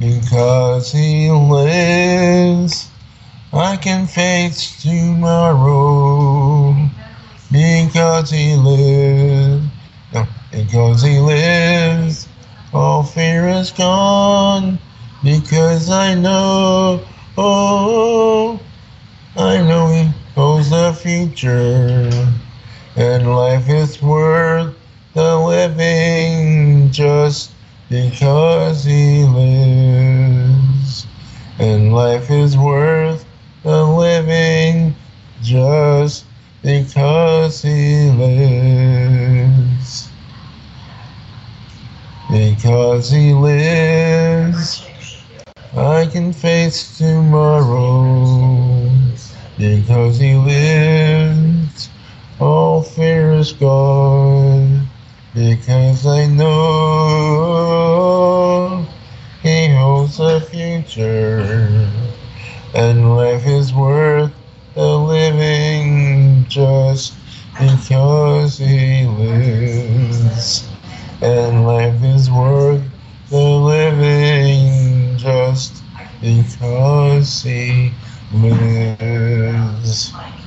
Because he lives, I can face tomorrow. Because he lives, no, because he lives, all fear is gone. Because I know, oh, I know he holds the future. And life is worth the living just because he lives. And life is worth the living just because he lives. Because he lives, I can face tomorrow. Because he lives, all fear is gone. Because I know he holds the future. And life is worth the living just because he lives. And life is worth the living just because he lives.